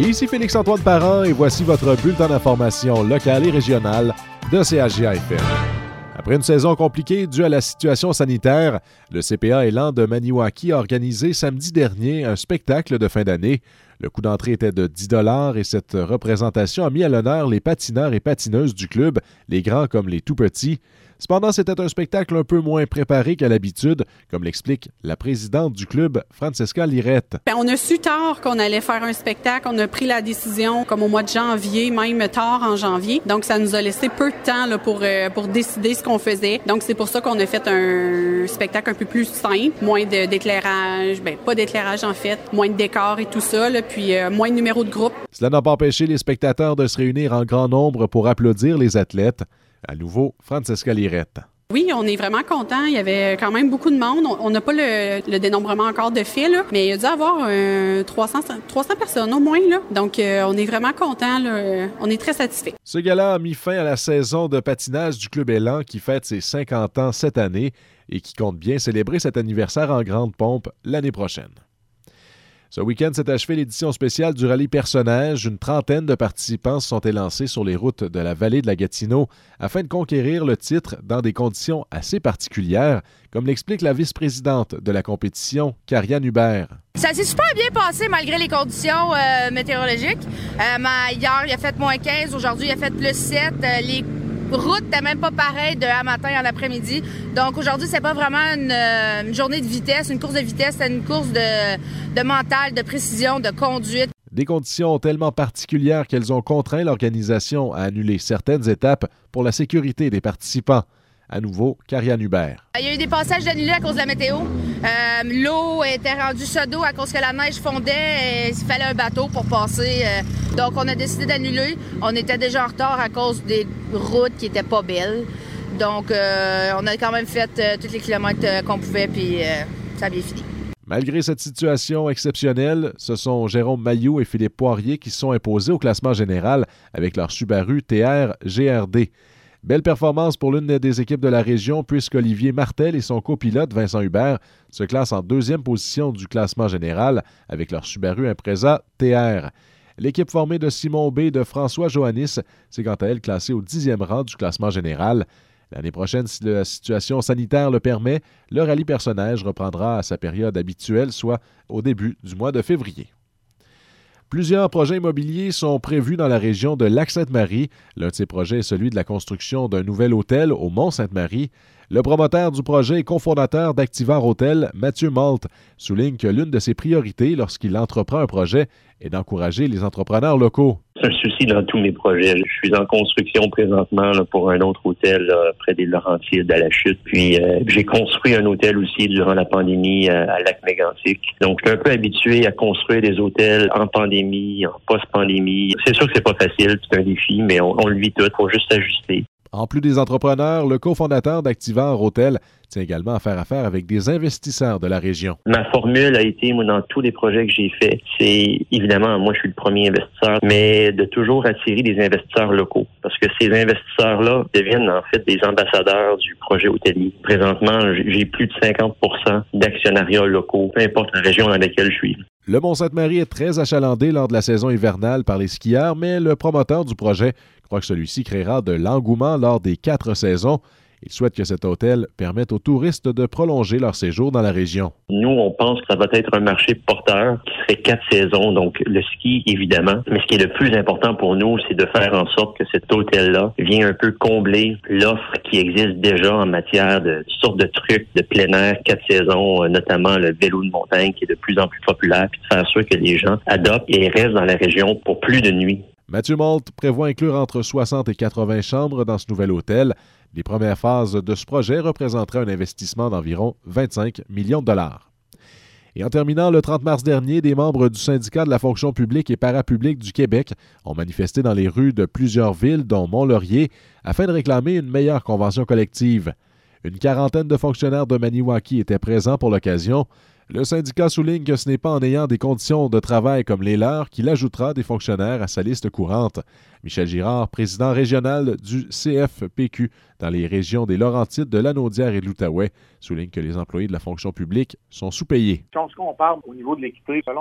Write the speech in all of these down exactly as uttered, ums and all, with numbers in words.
Et ici Félix-Antoine Parent et voici votre bulletin d'information locale et régionale de C H J F M. Après une saison compliquée due à la situation sanitaire, le C P A Élan de Maniwaki a organisé samedi dernier un spectacle de fin d'année. Le coût d'entrée était de dix dollars et cette représentation a mis à l'honneur les patineurs et patineuses du club, les grands comme les tout petits. Cependant, c'était un spectacle un peu moins préparé qu'à l'habitude, comme l'explique la présidente du club, Francesca Lirette. Bien, on a su tard qu'on allait faire un spectacle. On a pris la décision comme au mois de janvier, même tard en janvier. Donc, ça nous a laissé peu de temps là, pour, euh, pour décider ce qu'on faisait. Donc, c'est pour ça qu'on a fait un spectacle un peu plus simple, moins de, d'éclairage, bien, pas d'éclairage en fait, moins de décors et tout ça, là, puis euh, moins de numéros de groupe. Cela n'a pas empêché les spectateurs de se réunir en grand nombre pour applaudir les athlètes. À nouveau, Francesca Lirette. Oui, on est vraiment contents. Il y avait quand même beaucoup de monde. On n'a pas le, le dénombrement encore de faits, là, mais il y a dû avoir euh, trois cents, trois cents personnes au moins. Là. Donc, euh, on est vraiment contents. Là. On est très satisfaits. Ce gala a mis fin à la saison de patinage du Club Élan qui fête ses cinquante ans cette année et qui compte bien célébrer cet anniversaire en grande pompe l'année prochaine. Ce week-end s'est achevée l'édition spéciale du rallye Personnage. Une trentaine de participants se sont élancés sur les routes de la vallée de la Gatineau afin de conquérir le titre dans des conditions assez particulières, comme l'explique la vice-présidente de la compétition, Karianne Hubert. Ça s'est super bien passé malgré les conditions euh, météorologiques. Euh, mais hier, il a fait moins quinze. Aujourd'hui, il a fait plus sept. Euh, les route n'était même pas pareil de à matin en après-midi. Donc aujourd'hui, c'est pas vraiment une, une journée de vitesse, une course de vitesse, c'est une course de, de mental, de précision, de conduite. Des conditions tellement particulières qu'elles ont contraint l'organisation à annuler certaines étapes pour la sécurité des participants. À nouveau, Karianne Hubert. Il y a eu des passages annulés à cause de la météo. Euh, l'eau était rendue ça d'eau à cause que la neige fondait et il fallait un bateau pour passer. Euh, donc, on a décidé d'annuler. On était déjà en retard à cause des routes qui n'étaient pas belles. Donc, euh, on a quand même fait euh, tous les kilomètres euh, qu'on pouvait, puis euh, ça a bien fini. Malgré cette situation exceptionnelle, ce sont Jérôme Mailloux et Philippe Poirier qui se sont imposés au classement général avec leur Subaru T R G R D. Belle performance pour l'une des équipes de la région puisqu'Olivier Martel et son copilote Vincent Hubert se classent en deuxième position du classement général avec leur Subaru Impreza T R. L'équipe formée de Simon B et de François Johannis s'est quant à elle classée au dixième rang du classement général. L'année prochaine, si la situation sanitaire le permet, le rallye Personnage reprendra à sa période habituelle, soit au début du mois de février. Plusieurs projets immobiliers sont prévus dans la région de Lac-Sainte-Marie. L'un de ces projets est celui de la construction d'un nouvel hôtel au Mont-Sainte-Marie. Le promoteur du projet et cofondateur d'Activar Hôtel, Mathieu Malte, souligne que l'une de ses priorités lorsqu'il entreprend un projet est d'encourager les entrepreneurs locaux. C'est un souci dans tous mes projets. Je suis en construction présentement là, pour un autre hôtel là, près des Laurentides à la Chute. Puis euh, j'ai construit un hôtel aussi durant la pandémie euh, à Lac-Mégantic. Donc je suis un peu habitué à construire des hôtels en pandémie, en post-pandémie. C'est sûr que c'est pas facile, c'est un défi, mais on, on le vit tout. Il faut juste s'ajuster. En plus des entrepreneurs, le cofondateur d'Activar Hôtel tient également à faire affaire avec des investisseurs de la région. Ma formule a été, moi, dans tous les projets que j'ai faits, c'est évidemment, moi, je suis le premier investisseur, mais de toujours attirer des investisseurs locaux. Parce que ces investisseurs-là deviennent, en fait, des ambassadeurs du projet hôtelier. Présentement, j'ai plus de cinquante pour cent d'actionnariats locaux, peu importe la région dans laquelle je suis. Le Mont-Sainte-Marie est très achalandé lors de la saison hivernale par les skieurs, mais le promoteur du projet croit que celui-ci créera de l'engouement lors des quatre saisons. Il souhaite que cet hôtel permette aux touristes de prolonger leur séjour dans la région. Nous, on pense que ça va être un marché porteur qui serait quatre saisons, donc le ski, évidemment. Mais ce qui est le plus important pour nous, c'est de faire en sorte que cet hôtel-là vienne un peu combler l'offre qui existe déjà en matière de toutes sortes de trucs de plein air, quatre saisons, notamment le vélo de montagne qui est de plus en plus populaire, puis de faire sûr que les gens adoptent et restent dans la région pour plus de nuits. Mathieu Malte prévoit inclure entre soixante et quatre-vingts chambres dans ce nouvel hôtel. Les premières phases de ce projet représenteraient un investissement d'environ vingt-cinq millions de dollars. Et en terminant, le trente mars dernier, des membres du syndicat de la fonction publique et parapublique du Québec ont manifesté dans les rues de plusieurs villes, dont Mont-Laurier, afin de réclamer une meilleure convention collective. Une quarantaine de fonctionnaires de Maniwaki étaient présents pour l'occasion. Le syndicat souligne que ce n'est pas en ayant des conditions de travail comme les leurs qu'il ajoutera des fonctionnaires à sa liste courante. Michel Girard, président régional du C F P Q dans les régions des Laurentides, de Lanaudière et de l'Outaouais, souligne que les employés de la fonction publique sont sous-payés. Si on se compare au niveau de l'équité, selon l'Institut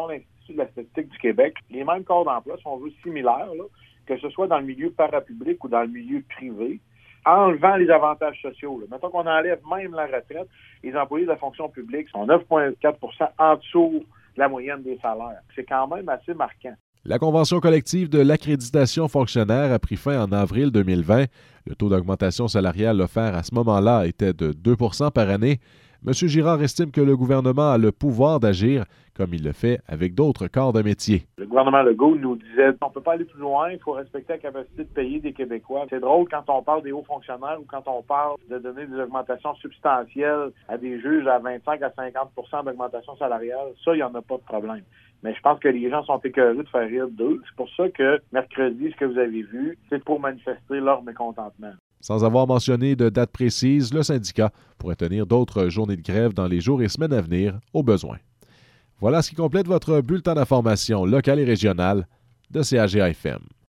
l'Institut de la statistique du Québec, les mêmes corps d'emploi, si on veut, similaires, là, que ce soit dans le milieu parapublic ou dans le milieu privé, enlevant les avantages sociaux. Là. Mettons qu'on enlève même la retraite, les employés de la fonction publique sont neuf virgule quatre pour cent en dessous de la moyenne des salaires. C'est quand même assez marquant. La convention collective de l'accréditation fonctionnaire a pris fin en avril deux mille vingt. Le taux d'augmentation salariale offert à ce moment-là était de deux pour cent par année. M. Girard estime que le gouvernement a le pouvoir d'agir, comme il le fait avec d'autres corps de métier. Le gouvernement Legault nous disait on ne peut pas aller plus loin, il faut respecter la capacité de payer des Québécois. C'est drôle quand on parle des hauts fonctionnaires ou quand on parle de donner des augmentations substantielles à des juges à vingt-cinq à cinquante pour cent d'augmentation salariale. Ça, il n'y en a pas de problème. Mais je pense que les gens sont écœurés de faire rire d'eux. C'est pour ça que mercredi, ce que vous avez vu, c'est pour manifester leur mécontentement. Sans avoir mentionné de date précise, le syndicat pourrait tenir d'autres journées de grève dans les jours et semaines à venir, au besoin. Voilà ce qui complète votre bulletin d'information locale et régionale de C A G A F M.